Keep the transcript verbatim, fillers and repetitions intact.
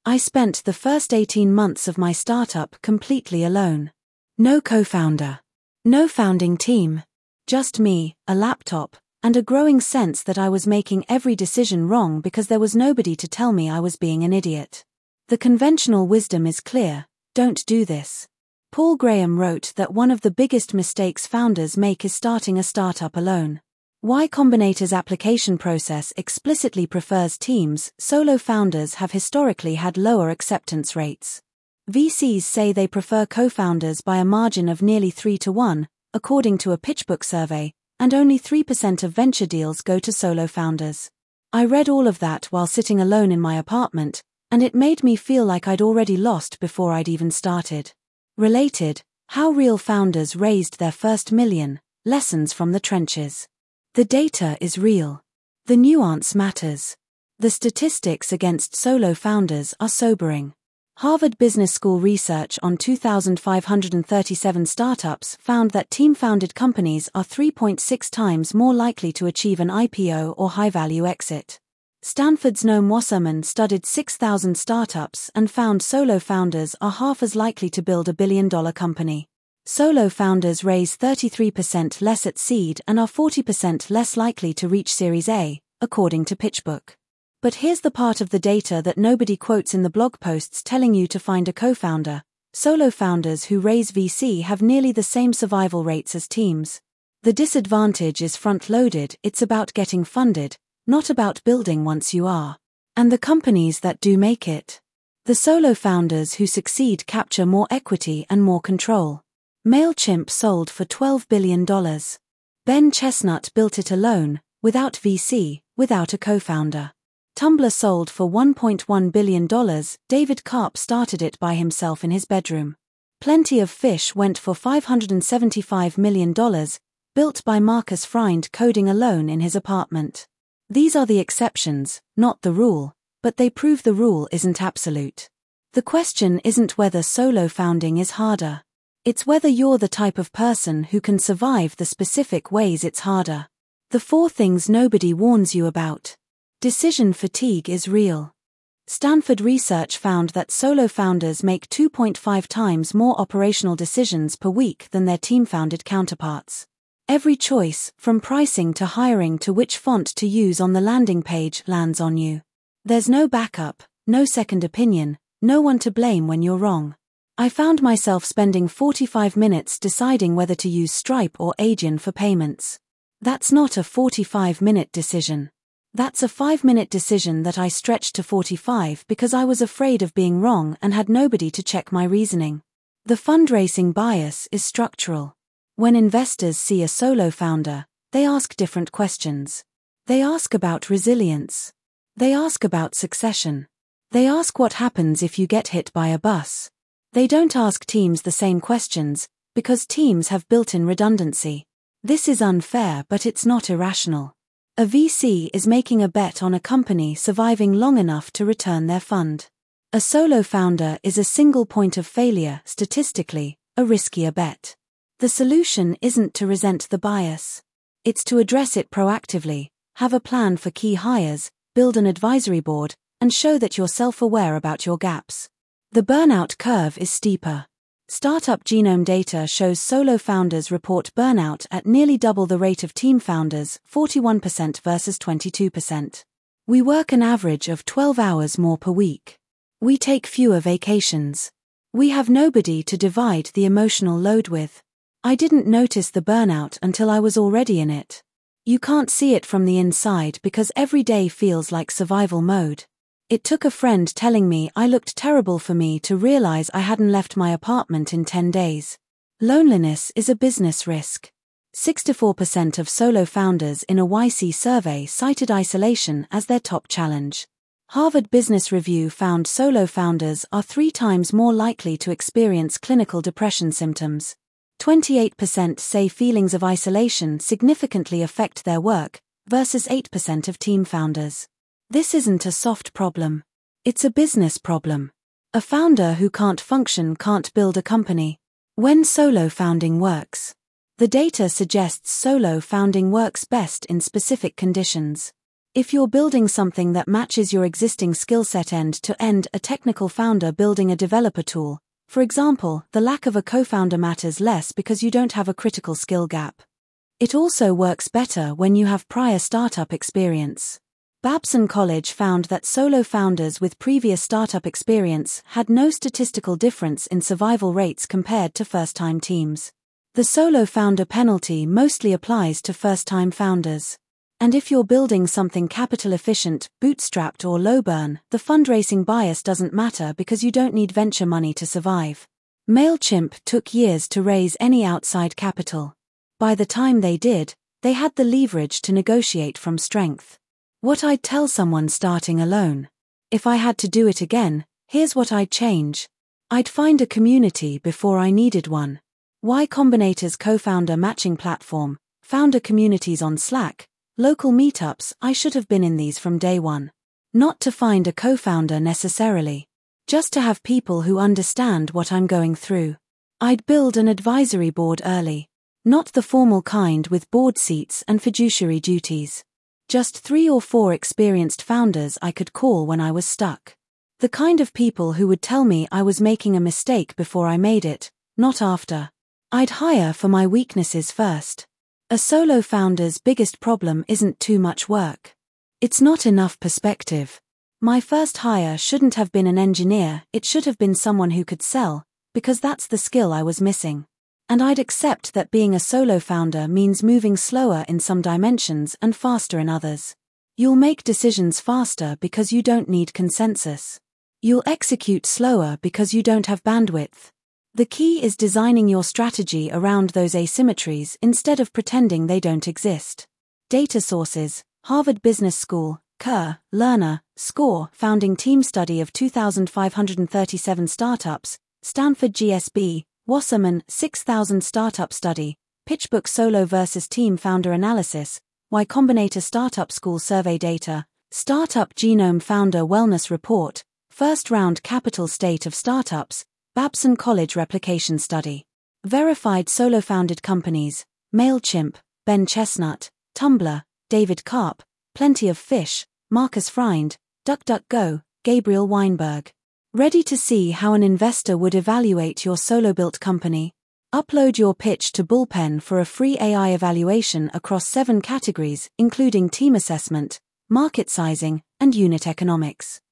I spent the first eighteen months of my startup completely alone. No co-founder. No founding team. Just me, a laptop, and a growing sense that I was making every decision wrong because there was nobody to tell me I was being an idiot. The conventional wisdom is clear: don't do this. Paul Graham wrote that one of the biggest mistakes founders make is starting a startup alone. Y Combinator's application process explicitly prefers teams. Solo founders have historically had lower acceptance rates. V Cs say they prefer co-founders by a margin of nearly three to one, according to a PitchBook survey, and only three percent of venture deals go to solo founders. I read all of that while sitting alone in my apartment, and it made me feel like I'd already lost before I'd even started. Related: how real founders raised their first million, lessons from the trenches. The data is real. The nuance matters. The statistics against solo founders are sobering. Harvard Business School research on two thousand five hundred thirty-seven startups found that team-founded companies are three point six times more likely to achieve an I P O or high-value exit. Stanford's Noam Wasserman studied six thousand startups and found solo founders are half as likely to build a billion-dollar company. Solo founders raise thirty-three percent less at seed and are forty percent less likely to reach Series A, according to PitchBook. But here's the part of the data that nobody quotes in the blog posts telling you to find a co-founder. Solo founders who raise V C have nearly the same survival rates as teams. The disadvantage is front-loaded. It's about getting funded, not about building once you are. And the companies that do make it. The solo founders who succeed capture more equity and more control. MailChimp sold for twelve billion dollars. Ben Chestnut built it alone, without V C, without a co-founder. Tumblr sold for one point one billion dollars. David Karp started it by himself in his bedroom. Plenty of Fish went for five hundred seventy-five million dollars, built by Marcus Freund coding alone in his apartment. These are the exceptions, not the rule, but they prove the rule isn't absolute. The question isn't whether solo founding is harder. It's whether you're the type of person who can survive the specific ways it's harder. The four things nobody warns you about. Decision fatigue is real. Stanford research found that solo founders make two point five times more operational decisions per week than their team-founded counterparts. Every choice, from pricing to hiring to which font to use on the landing page, lands on you. There's no backup, no second opinion, no one to blame when you're wrong. I found myself spending forty-five minutes deciding whether to use Stripe or Adyen for payments. That's not a forty-five minute decision. That's a five minute decision that I stretched to forty-five because I was afraid of being wrong and had nobody to check my reasoning. The fundraising bias is structural. When investors see a solo founder, they ask different questions. They ask about resilience. They ask about succession. They ask what happens if you get hit by a bus. They don't ask teams the same questions, because teams have built-in redundancy. This is unfair, but it's not irrational. A V C is making a bet on a company surviving long enough to return their fund. A solo founder is a single point of failure, statistically, a riskier bet. The solution isn't to resent the bias. It's to address it proactively, have a plan for key hires, build an advisory board, and show that you're self-aware about your gaps. The burnout curve is steeper. Startup Genome data shows solo founders report burnout at nearly double the rate of team founders, forty-one percent versus twenty-two percent. We work an average of twelve hours more per week. We take fewer vacations. We have nobody to divide the emotional load with. I didn't notice the burnout until I was already in it. You can't see it from the inside because every day feels like survival mode. It took a friend telling me I looked terrible for me to realize I hadn't left my apartment in ten days. Loneliness is a business risk. sixty-four percent of solo founders in a Y C survey cited isolation as their top challenge. Harvard Business Review found solo founders are three times more likely to experience clinical depression symptoms. twenty-eight percent say feelings of isolation significantly affect their work, versus eight percent of team founders. This isn't a soft problem. It's a business problem. A founder who can't function can't build a company. When solo founding works. The data suggests solo founding works best in specific conditions. If you're building something that matches your existing skill set end to end, a technical founder building a developer tool, for example, the lack of a co-founder matters less because you don't have a critical skill gap. It also works better when you have prior startup experience. Babson College found that solo founders with previous startup experience had no statistical difference in survival rates compared to first-time teams. The solo founder penalty mostly applies to first-time founders. And if you're building something capital efficient, bootstrapped or low burn, the fundraising bias doesn't matter because you don't need venture money to survive. MailChimp took years to raise any outside capital. By the time they did, they had the leverage to negotiate from strength. What I'd tell someone starting alone. If I had to do it again, here's what I'd change. I'd find a community before I needed one. Y Combinator's co-founder matching platform, founder communities on Slack, local meetups. I should have been in these from day one. Not to find a co-founder necessarily. Just to have people who understand what I'm going through. I'd build an advisory board early. Not the formal kind with board seats and fiduciary duties. Just three or four experienced founders I could call when I was stuck. The kind of people who would tell me I was making a mistake before I made it, not after. I'd hire for my weaknesses first. A solo founder's biggest problem isn't too much work. It's not enough perspective. My first hire shouldn't have been an engineer, it should have been someone who could sell, because that's the skill I was missing. And I'd accept that being a solo founder means moving slower in some dimensions and faster in others. You'll make decisions faster because you don't need consensus. You'll execute slower because you don't have bandwidth. The key is designing your strategy around those asymmetries instead of pretending they don't exist. Data sources: Harvard Business School, Kerr, Lerner, Score, Founding Team Study of two thousand five hundred thirty-seven Startups, Stanford G S B, Wasserman, six thousand Startup Study, PitchBook Solo versus Team Founder Analysis, Y Combinator Startup School Survey Data, Startup Genome Founder Wellness Report, First Round Capital State of Startups, Babson College Replication Study. Verified solo-founded companies: MailChimp, Ben Chestnut, Tumblr, David Karp, Plenty of Fish, Marcus Freund, DuckDuckGo, Gabriel Weinberg. Ready to see how an investor would evaluate your solo-built company? Upload your pitch to Bullpen for a free A I evaluation across seven categories, including team assessment, market sizing, and unit economics.